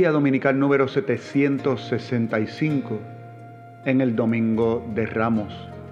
Homilía dominical número 765 en el Domingo de Ramos.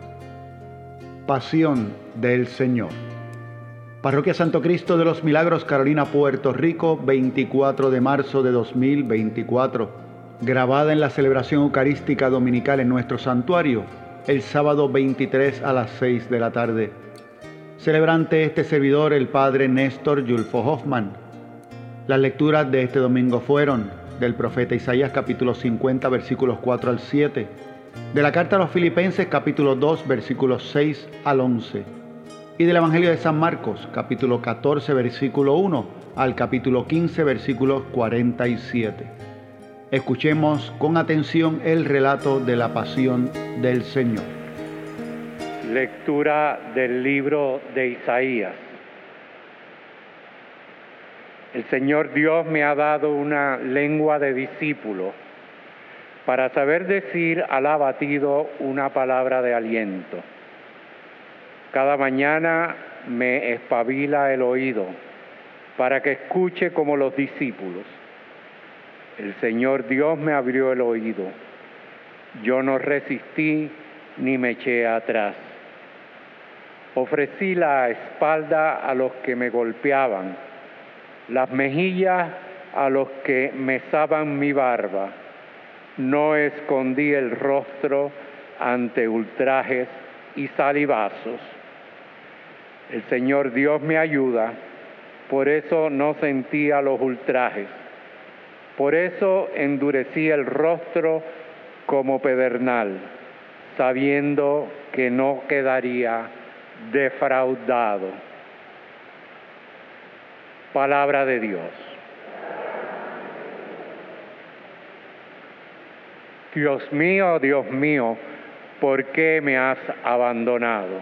Pasión del Señor. Parroquia Santo Cristo de los Milagros, Carolina, Puerto Rico, 24 de marzo de 2024. Grabada en la celebración eucarística dominical en nuestro santuario, el sábado 23 a las 6 de la tarde. Celebrante este servidor, el Padre Néstor Yulfo Hoffman. Las lecturas de este domingo fueron del profeta Isaías capítulo 50 versículos 4 al 7, de la carta a los Filipenses capítulo 2 versículos 6 al 11 y del Evangelio de San Marcos capítulo 14 versículo 1 al capítulo 15 versículos 47. Escuchemos con atención el relato de la pasión del Señor. Lectura del libro de Isaías. El Señor Dios me ha dado una lengua de discípulo para saber decir al abatido una palabra de aliento. Cada mañana me espabila el oído para que escuche como los discípulos. El Señor Dios me abrió el oído. Yo no resistí ni me eché atrás. Ofrecí la espalda a los que me golpeaban, las mejillas a los que mesaban mi barba. No escondí el rostro ante ultrajes y salivazos. El Señor Dios me ayuda, por eso no sentía los ultrajes. Por eso endurecí el rostro como pedernal, sabiendo que no quedaría defraudado. Palabra de Dios. Dios mío, ¿por qué me has abandonado?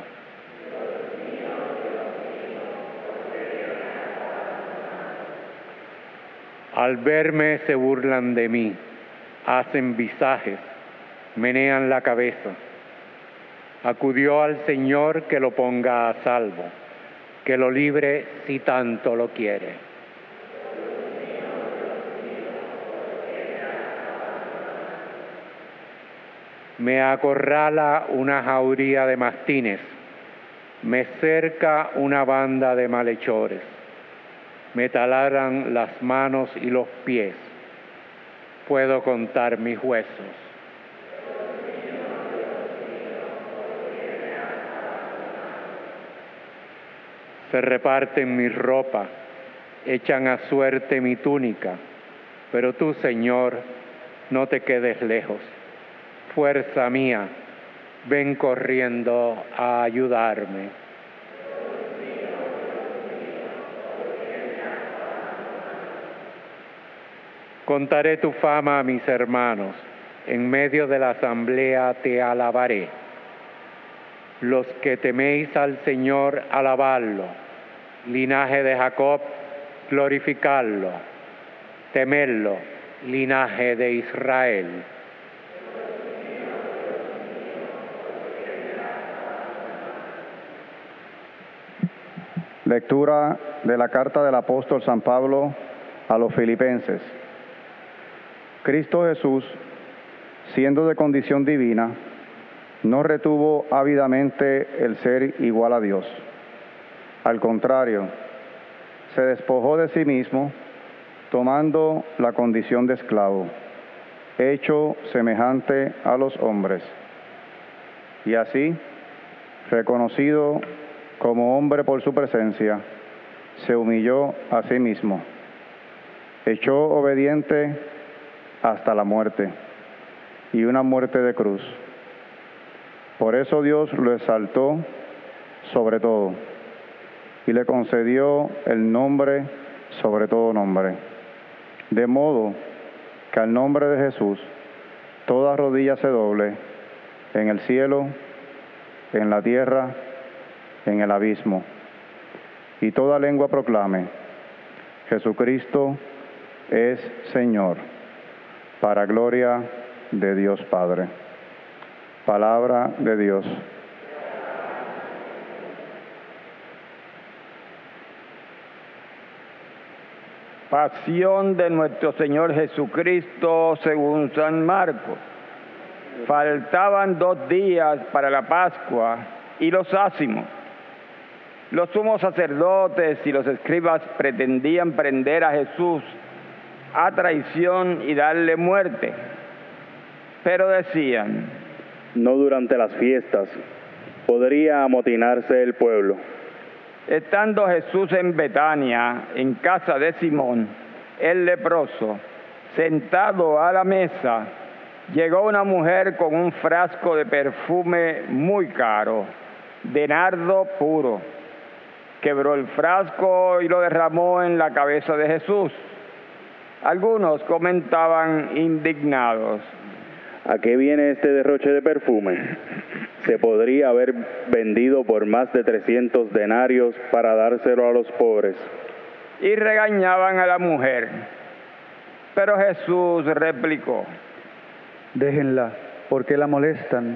Al verme se burlan de mí, hacen visajes, menean la cabeza. Acudió al Señor que lo ponga a salvo, que lo libre si tanto lo quiere. Me acorrala una jauría de mastines, me cerca una banda de malhechores, me taladran las manos y los pies, puedo contar mis huesos. Se reparten mi ropa, echan a suerte mi túnica, pero tú, Señor, no te quedes lejos. Fuerza mía, ven corriendo a ayudarme. Contaré tu fama a mis hermanos, en medio de la asamblea te alabaré. Los que teméis al Señor, alabadlo. Linaje de Jacob, glorificadlo. Temedlo, linaje de Israel. Lectura de la carta del apóstol San Pablo a los Filipenses. Cristo Jesús, siendo de condición divina, no retuvo ávidamente el ser igual a Dios. Al contrario, se despojó de sí mismo, tomando la condición de esclavo, hecho semejante a los hombres. Y así, reconocido como hombre por su presencia, se humilló a sí mismo, echó obediente hasta la muerte, y una muerte de cruz. Por eso Dios lo exaltó sobre todo, y le concedió el nombre sobre todo nombre, de modo que al nombre de Jesús toda rodilla se doble, en el cielo, en la tierra, en el abismo, y toda lengua proclame: Jesucristo es Señor, para gloria de Dios Padre. Palabra de Dios. Pasión de nuestro Señor Jesucristo según San Marcos. Faltaban 2 días para la Pascua y los ácimos. Los sumos sacerdotes y los escribas pretendían prender a Jesús a traición y darle muerte. Pero decían: no durante las fiestas, podría amotinarse el pueblo. Estando Jesús en Betania, en casa de Simón, el leproso, sentado a la mesa, llegó una mujer con un frasco de perfume muy caro, de nardo puro. Quebró el frasco y lo derramó en la cabeza de Jesús. Algunos comentaban indignados: ¿a qué viene este derroche de perfume? Se podría haber vendido por más de 300 denarios para dárselo a los pobres. Y regañaban a la mujer. Pero Jesús replicó: déjenla, ¿por qué la molestan?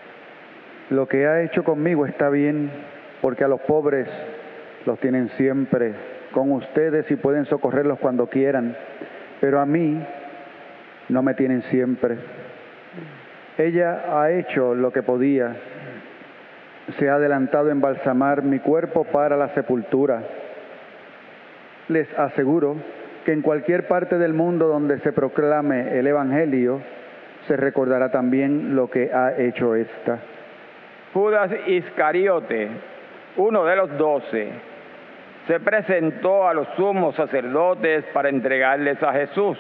Lo que ha hecho conmigo está bien, porque a los pobres los tienen siempre con ustedes y pueden socorrerlos cuando quieran, pero a mí no me tienen siempre. Ella ha hecho lo que podía, se ha adelantado a embalsamar mi cuerpo para la sepultura. Les aseguro que en cualquier parte del mundo donde se proclame el Evangelio, se recordará también lo que ha hecho esta. Judas Iscariote, uno de los 12, se presentó a los sumos sacerdotes para entregarles a Jesús.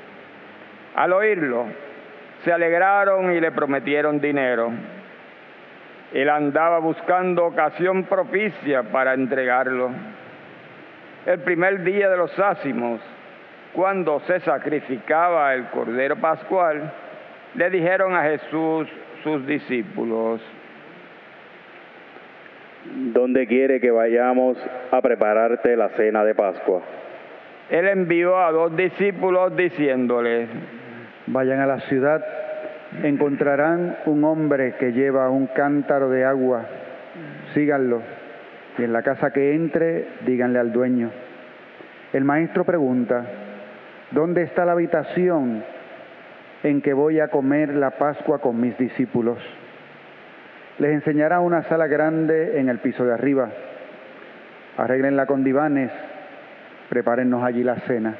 Al oírlo, se alegraron y le prometieron dinero. Él andaba buscando ocasión propicia para entregarlo. El primer día de los ácimos, cuando se sacrificaba el Cordero Pascual, le dijeron a Jesús sus discípulos: ¿dónde quiere que vayamos a prepararte la cena de Pascua? Él envió a 2 discípulos diciéndoles: vayan a la ciudad, encontrarán un hombre que lleva un cántaro de agua, síganlo, y en la casa que entre, díganle al dueño: el maestro pregunta, ¿dónde está la habitación en que voy a comer la Pascua con mis discípulos? Les enseñará una sala grande en el piso de arriba. Arréglenla con divanes, prepárennos allí la cena.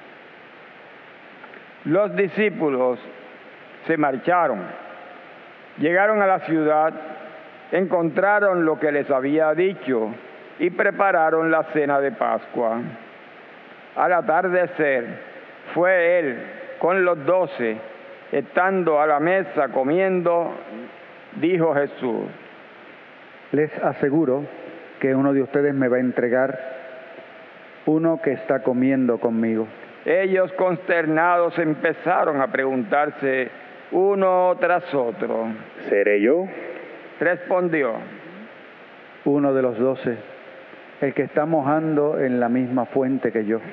Los discípulos se marcharon, llegaron a la ciudad, encontraron lo que les había dicho y prepararon la cena de Pascua. Al atardecer, fue él con los 12, estando a la mesa comiendo, dijo Jesús: les aseguro que uno de ustedes me va a entregar, uno que está comiendo conmigo. Ellos, consternados, empezaron a preguntarse uno tras otro: ¿seré yo? Respondió: uno de los 12, el que está mojando en la misma fuente que yo.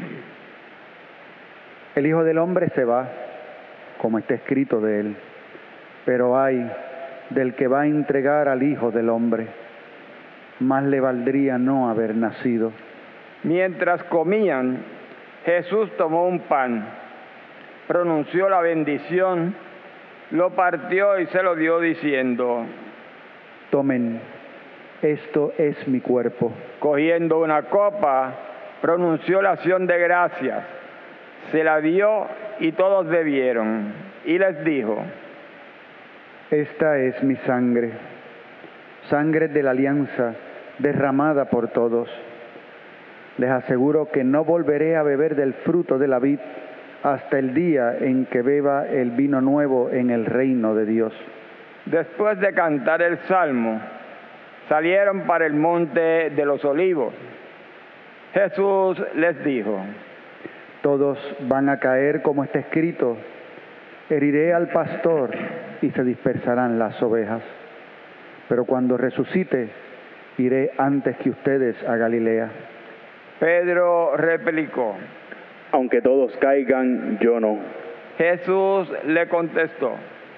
El Hijo del Hombre se va, como está escrito de él, pero ay del que va a entregar al Hijo del Hombre, más le valdría no haber nacido. Mientras comían, Jesús tomó un pan, pronunció la bendición, lo partió y se lo dio diciendo: tomen, esto es mi cuerpo. Cogiendo una copa, pronunció la acción de gracias, se la dio y todos bebieron, y les dijo: esta es mi sangre, sangre de la alianza derramada por todos. Les aseguro que no volveré a beber del fruto de la vid hasta el día en que beba el vino nuevo en el reino de Dios. Después de cantar el salmo, salieron para el monte de los olivos. Jesús les dijo: todos van a caer como está escrito: heriré al pastor y se dispersarán las ovejas. Pero cuando resucite, iré antes que ustedes a Galilea. Pedro replicó: aunque todos caigan, yo no. Jesús le contestó: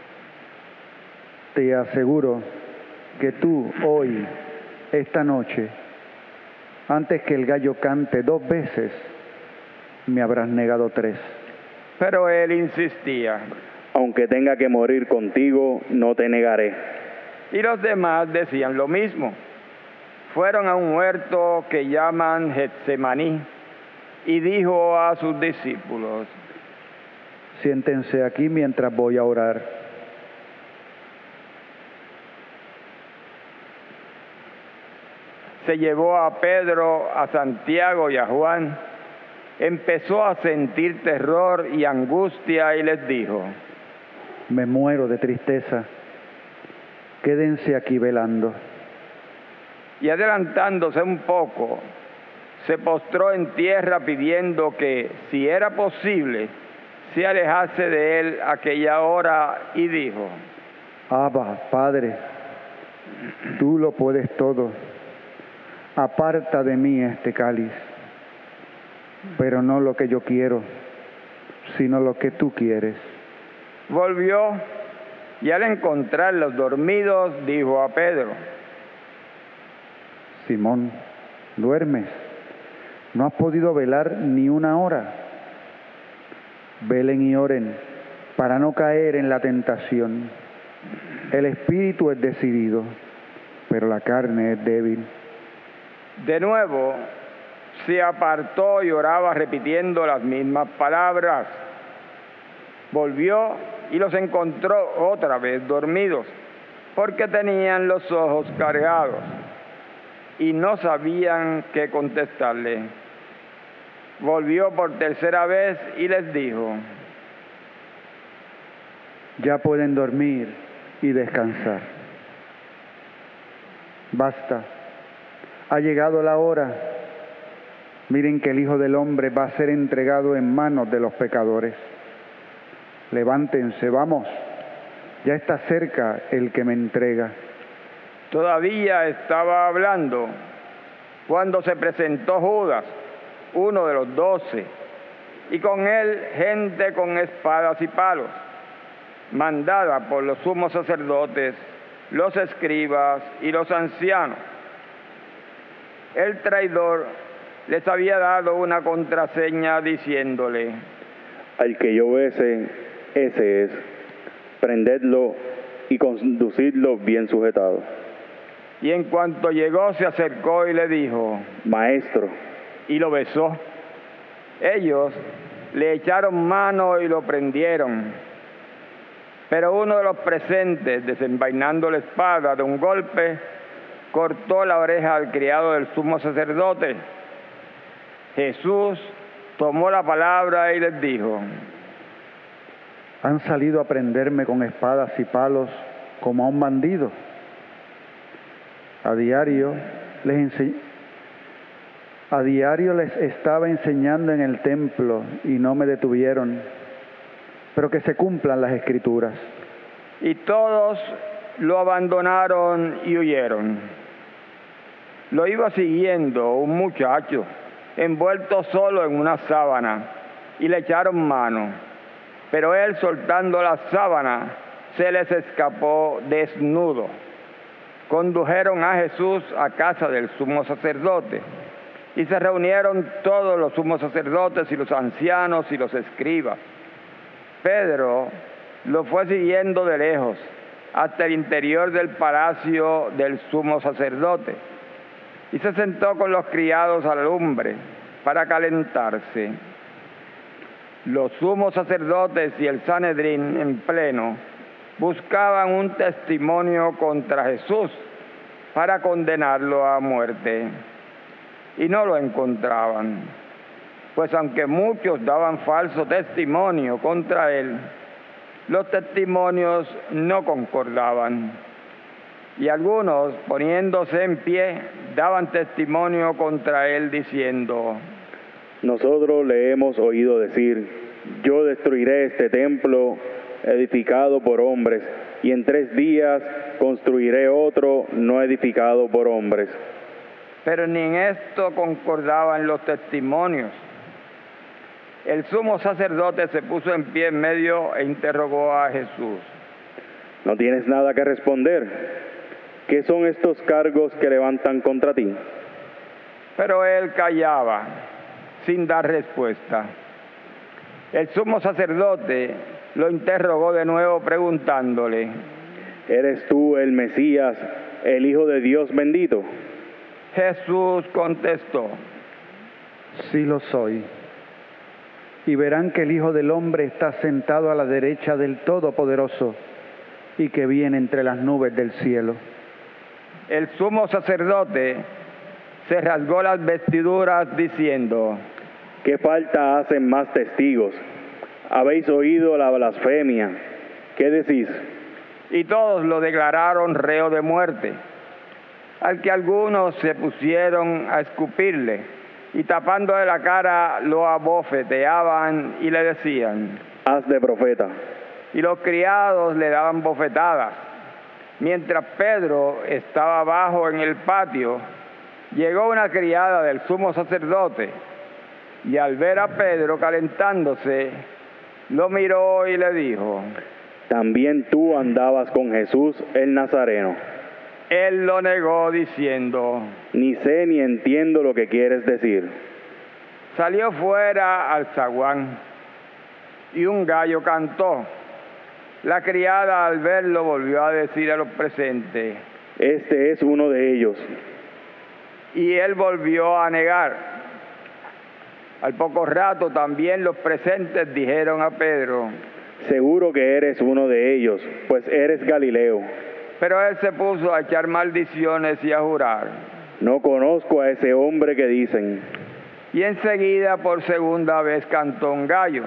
te aseguro que tú hoy, esta noche, antes que el gallo cante 2 veces, me habrás negado 3. Pero él insistía. Aunque tenga que morir contigo, no te negaré. Y los demás decían lo mismo. Fueron a un huerto que llaman Getsemaní y dijo a sus discípulos: siéntense aquí mientras voy a orar. Se llevó a Pedro, a Santiago y a Juan. Empezó a sentir terror y angustia y les dijo: me muero de tristeza. Quédense aquí velando. Y adelantándose un poco, se postró en tierra pidiendo que, si era posible, se alejase de él aquella hora y dijo: Abba, Padre, tú lo puedes todo. Aparta de mí este cáliz, pero no lo que yo quiero, sino lo que tú quieres. Volvió y al encontrarlos dormidos dijo a Pedro: Simón, ¿duermes? ¿No has podido velar ni una hora? Velen y oren para no caer en la tentación. El espíritu es decidido, pero la carne es débil. De nuevo se apartó y oraba repitiendo las mismas palabras. Volvió y los encontró otra vez dormidos, porque tenían los ojos cargados y no sabían qué contestarle. Volvió por tercera vez y les dijo: ya pueden dormir y descansar. Basta, ha llegado la hora. Miren que el Hijo del Hombre va a ser entregado en manos de los pecadores. Levántense, vamos, ya está cerca el que me entrega. Todavía estaba hablando cuando se presentó Judas, uno de los 12, y con él gente con espadas y palos, mandada por los sumos sacerdotes, los escribas y los ancianos. El traidor les había dado una contraseña diciéndole: al que yo bese, ese es. Prendedlo y conducidlo bien sujetado. Y en cuanto llegó, se acercó y le dijo: Maestro. Y lo besó. Ellos le echaron mano y lo prendieron. Pero uno de los presentes, desenvainando la espada de un golpe, cortó la oreja al criado del sumo sacerdote. Jesús tomó la palabra y les dijo: han salido a prenderme con espadas y palos como a un bandido. A diario les estaba enseñando en el templo y no me detuvieron, pero que se cumplan las Escrituras. Y todos lo abandonaron y huyeron. Lo iba siguiendo un muchacho, envuelto solo en una sábana, y le echaron mano. Pero él, soltando la sábana, se les escapó desnudo. Condujeron a Jesús a casa del sumo sacerdote, y se reunieron todos los sumos sacerdotes y los ancianos y los escribas. Pedro lo fue siguiendo de lejos hasta el interior del palacio del sumo sacerdote, y se sentó con los criados a la lumbre para calentarse. Los sumos sacerdotes y el Sanedrín en pleno buscaban un testimonio contra Jesús para condenarlo a muerte, y no lo encontraban, pues aunque muchos daban falso testimonio contra él, los testimonios no concordaban. Y algunos, poniéndose en pie, daban testimonio contra él diciendo: nosotros le hemos oído decir: yo destruiré este templo edificado por hombres, y en 3 días construiré otro no edificado por hombres. Pero ni en esto concordaban los testimonios. El sumo sacerdote se puso en pie en medio e interrogó a Jesús: ¿no tienes nada que responder? ¿Qué son estos cargos que levantan contra ti? Pero él callaba. sin dar respuesta. El sumo sacerdote lo interrogó de nuevo preguntándole: ¿Eres tú el Mesías, el Hijo de Dios bendito? Jesús contestó: Sí lo soy. Y verán que el Hijo del Hombre está sentado a la derecha del Todopoderoso y que viene entre las nubes del cielo. El sumo sacerdote se rasgó las vestiduras diciendo: ¿Qué falta hacen más testigos? ¿Habéis oído la blasfemia? ¿Qué decís? Y todos lo declararon reo de muerte, al que algunos se pusieron a escupirle, y tapándole la cara lo abofeteaban y le decían: Haz de profeta. Y los criados le daban bofetadas. Mientras Pedro estaba abajo en el patio, llegó una criada del sumo sacerdote, y al ver a Pedro calentándose, lo miró y le dijo: También tú andabas con Jesús el Nazareno. Él lo negó diciendo: Ni sé ni entiendo lo que quieres decir. Salió fuera al zaguán, y un gallo cantó. La criada al verlo volvió a decir a los presentes: Este es uno de ellos. Y él volvió a negar. Al poco rato también los presentes dijeron a Pedro: Seguro que eres uno de ellos, pues eres Galileo. Pero él se puso a echar maldiciones y a jurar: No conozco a ese hombre que dicen. Y enseguida por segunda vez cantó un gallo.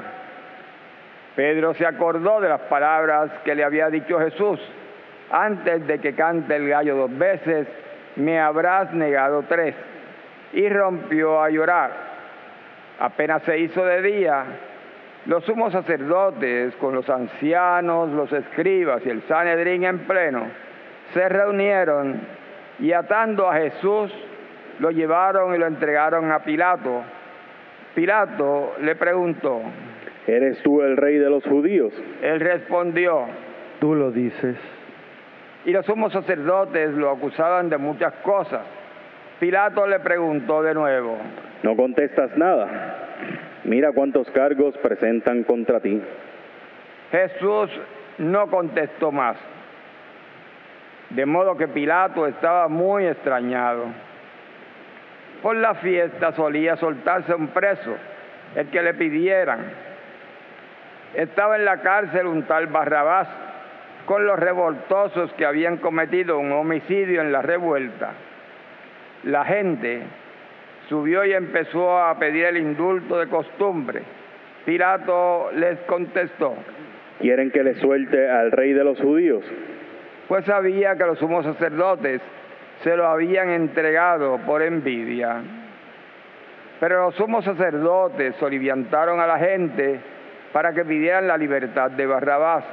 Pedro se acordó de las palabras que le había dicho Jesús: antes de que cante el gallo 2 veces, me habrás negado 3. Y rompió a llorar. Apenas se hizo de día, los sumos sacerdotes, con los ancianos, los escribas y el Sanedrín en pleno, se reunieron y atando a Jesús, lo llevaron y lo entregaron a Pilato. Pilato le preguntó: ¿Eres tú el rey de los judíos? Él respondió: Tú lo dices. Y los sumos sacerdotes lo acusaban de muchas cosas. Pilato le preguntó de nuevo: ¿No contestas nada? Mira cuántos cargos presentan contra ti. Jesús no contestó más. De modo que Pilato estaba muy extrañado. Por la fiesta solía soltarse un preso, el que le pidieran. Estaba en la cárcel un tal Barrabás, con los revoltosos que habían cometido un homicidio en la revuelta. La gente subió y empezó a pedir el indulto de costumbre. Pilato les contestó: ¿Quieren que le suelte al rey de los judíos? Pues sabía que los sumos sacerdotes se lo habían entregado por envidia. Pero los sumos sacerdotes soliviantaron a la gente para que pidieran la libertad de Barrabás.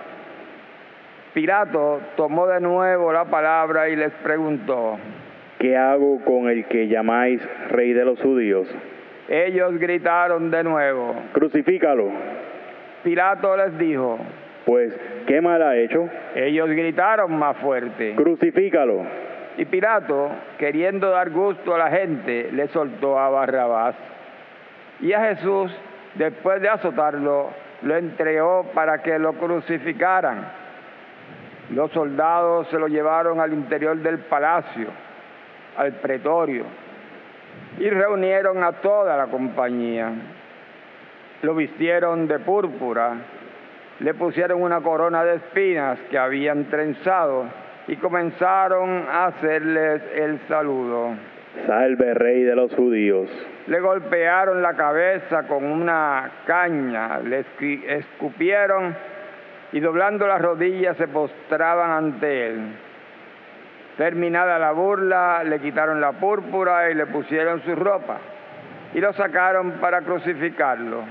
Pilato tomó de nuevo la palabra y les preguntó: ¿Qué hago con el que llamáis rey de los judíos? Ellos gritaron de nuevo: Crucifícalo. Pilato les dijo: Pues, ¿qué mal ha hecho? Ellos gritaron más fuerte. Crucifícalo. Y Pilato, queriendo dar gusto a la gente, le soltó a Barrabás. Y a Jesús, después de azotarlo, lo entregó para que lo crucificaran. Los soldados se lo llevaron al interior del palacio, al pretorio, y reunieron a toda la compañía. Lo vistieron de púrpura, le pusieron una corona de espinas que habían trenzado y comenzaron a hacerles el saludo. Salve, rey de los judíos. Le golpearon la cabeza con una caña, le escupieron y doblando las rodillas se postraban ante él. Terminada la burla, le quitaron la púrpura y le pusieron su ropa y lo sacaron para crucificarlo.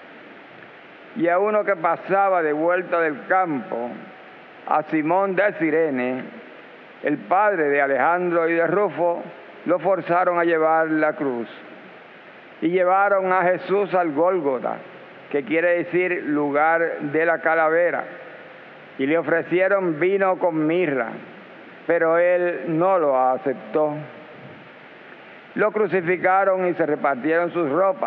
Y a uno que pasaba de vuelta del campo, a Simón de Cirene, el padre de Alejandro y de Rufo, lo forzaron a llevar la cruz. Y llevaron a Jesús al Gólgota, que quiere decir lugar de la calavera, y le ofrecieron vino con mirra, pero él no lo aceptó. Lo crucificaron y se repartieron sus ropas,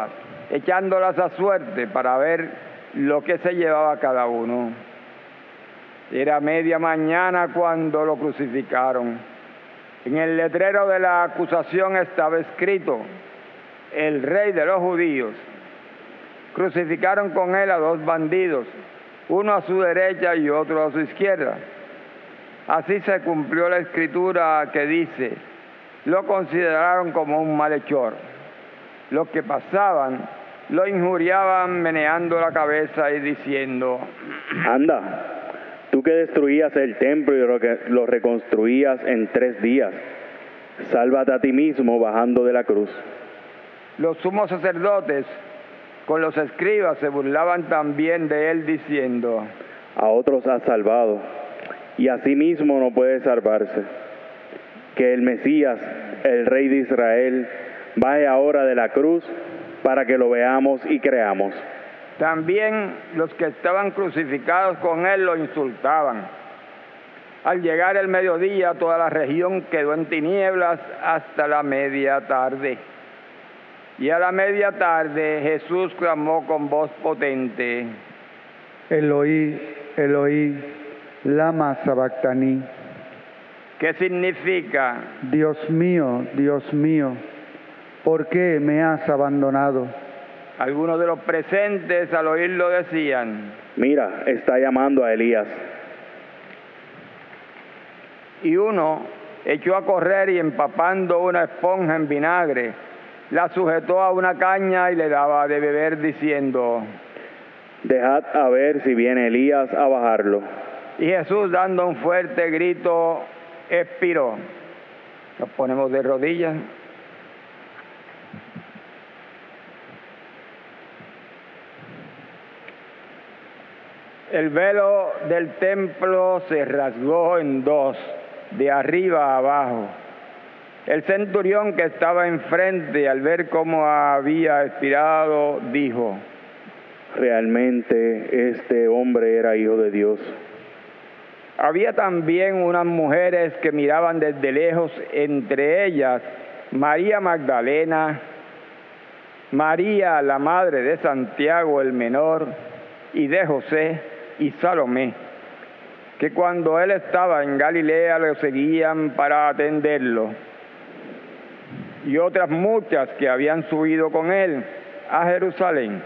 echándolas a suerte para ver lo que se llevaba cada uno. Era media mañana cuando lo crucificaron. En el letrero de la acusación estaba escrito: el Rey de los Judíos. Crucificaron con él a 2 bandidos, uno a su derecha y otro a su izquierda. Así se cumplió la escritura que dice: lo consideraron como un malhechor. Los que pasaban lo injuriaban meneando la cabeza y diciendo: anda, tú que destruías el templo y lo reconstruías en 3 días, sálvate a ti mismo bajando de la cruz. Los sumos sacerdotes con los escribas se burlaban también de él diciendo: a otros has salvado, y a sí mismo no puede salvarse. Que el Mesías, el Rey de Israel, baje ahora de la cruz para que lo veamos y creamos. También los que estaban crucificados con él lo insultaban. Al llegar el mediodía, toda la región quedó en tinieblas hasta la media tarde. Y a la media tarde Jesús clamó con voz potente: Eloí, Eloí, lama sabactani. ¿Qué significa? Dios mío, ¿por qué me has abandonado? Algunos de los presentes al oírlo decían: mira, está llamando a Elías. Y uno echó a correr y empapando una esponja en vinagre, la sujetó a una caña y le daba de beber diciendo: dejad a ver si viene Elías a bajarlo. Y Jesús, dando un fuerte grito, expiró. Nos ponemos de rodillas. El velo del templo se rasgó en 2, de arriba a abajo. El centurión que estaba enfrente, al ver cómo había expirado, dijo: realmente este hombre era hijo de Dios. Había también unas mujeres que miraban desde lejos, entre ellas María Magdalena, María la madre de Santiago el menor y de José, y Salomé, que cuando él estaba en Galilea lo seguían para atenderlo, y otras muchas que habían subido con él a Jerusalén.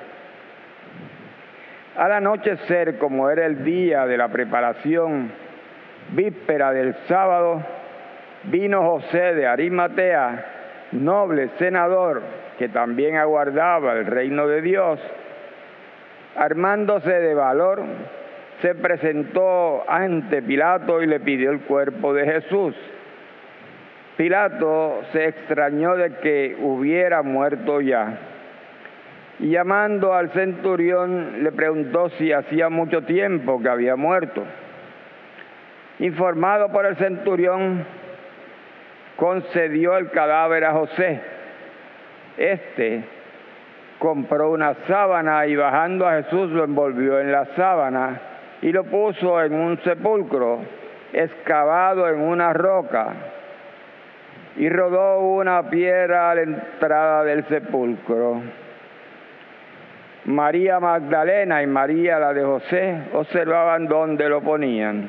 Al anochecer, como era el día de la preparación, víspera del sábado, vino José de Arimatea, noble senador, que también aguardaba el reino de Dios. Armándose de valor, se presentó ante Pilato y le pidió el cuerpo de Jesús. Pilato se extrañó de que hubiera muerto ya, y llamando al centurión le preguntó si hacía mucho tiempo que había muerto. Informado por el centurión, concedió el cadáver a José. Este compró una sábana y bajando a Jesús lo envolvió en la sábana y lo puso en un sepulcro excavado en una roca, y rodó una piedra a la entrada del sepulcro. María Magdalena y María, la de José, observaban dónde lo ponían.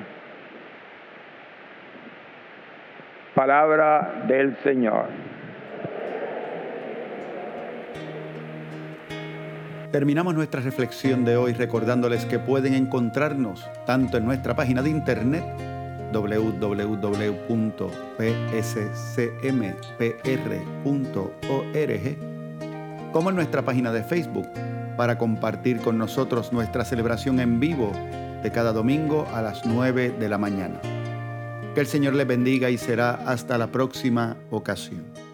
Palabra del Señor. Terminamos nuestra reflexión de hoy recordándoles que pueden encontrarnos tanto en nuestra página de internet www.pscmpr.org como en nuestra página de Facebook para compartir con nosotros nuestra celebración en vivo de cada domingo a las 9 de la mañana. Que el Señor les bendiga y será hasta la próxima ocasión.